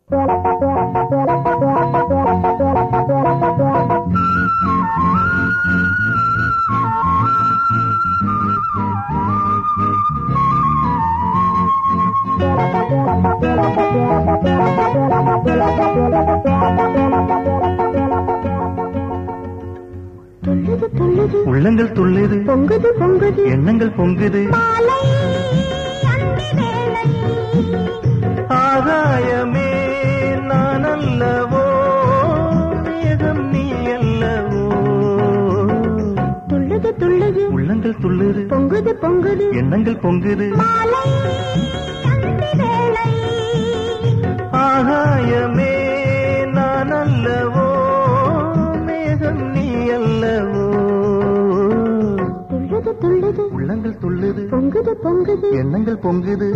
உள்ளங்கள் துள்ளுது, பொங்குது பொங்குது, எண்ணங்கள் பொங்குது, ஆகாயமே நான் அல்லவோ, மேகம் நீ அல்லவோ. துள்ளுது துள்ளுது, உள்ளங்கள் துள்ளுது, பொங்குது பொங்குது, எண்ணங்கள் பொங்குது, ஆகாயமே நான் அல்லவோ, மேகம் நீ அல்லவோ. துள்ளுது துள்ளுது, உள்ளங்கள் துள்ளுது, பொங்குது பொங்குது, எண்ணங்கள் பொங்குது,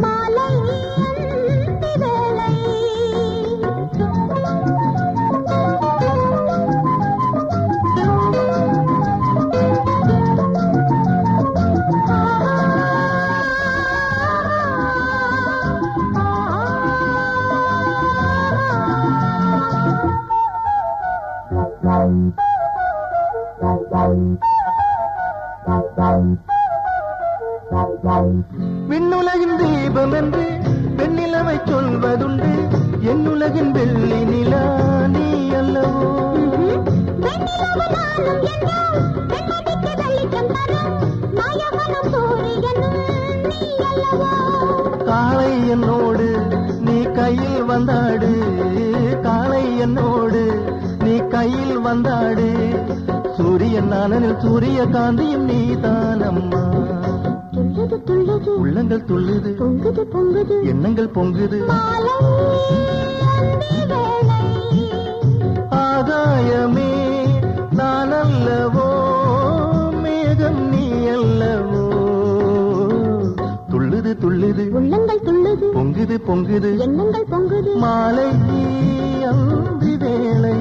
விண்ணுலகின் தீபம் என்று வெண்ணிலவை சொல்வதுண்டு, என்னுலகின் வெள்ளி நிலா நீ அல்லவோ. காலை என்னோடு நீ கையில் வந்தாடு, காலை என்னோடு நீ கையில் வந்தாடு, சூரியன் நானனில் சூரிய காந்தியும் நீதானம்மா. துள்ளுது துள்ளுது, உள்ளங்கள் துள்ளுது, பொங்குது பொங்குது, எண்ணங்கள் பொங்குது, ஆகாயமே நான் அல்லவோ, மேகம் நீ அல்லவோ. துள்ளுது துள்ளுது, உள்ளங்கள் துள்ளுது, பொங்குது பொங்குது, எண்ணங்கள் பொங்குது, மாலை அந்தி வேளை.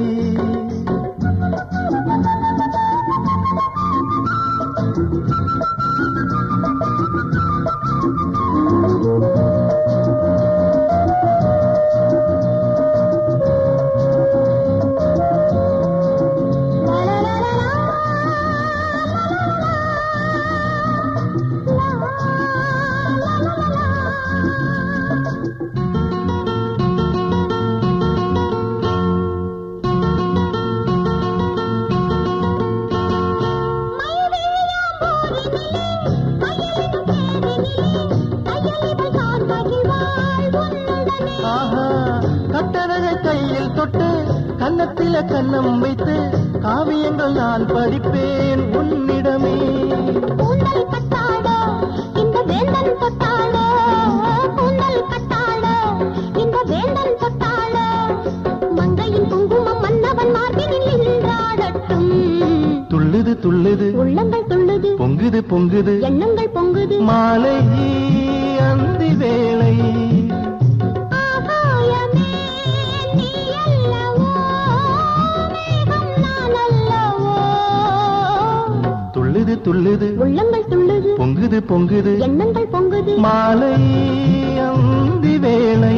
கட்டழகை கையில் தொட்டு கன்னத்தில கன்னம் வைத்து காவியங்கள் நான் படிப்பேன் உன்னிடமே. கூந்தல் கட்டாட இந்த வேந்தன் தொட்டாட, கூந்தல் கட்டாட இந்த வேந்தன் தொட்டாட, மங்கையின் குங்குமம் மன்னவன் மார்பினில் நின்றாடட்டும். துள்ளுது துள்ளுது, உள்ளங்கள் துள்ளுது, பொங்குது பொங்குது, எண்ணங்கள் பொங்குது, மாலை அந்தி வேளை. ஆகாயமே நீ அல்லவோ, மேகம் நான் அல்லவோ. துள்ளுது துள்ளுது, உள்ளங்கள் துள்ளுது, பொங்குது பொங்குது, எண்ணங்கள் பொங்குது, மாலை அந்தி வேளை.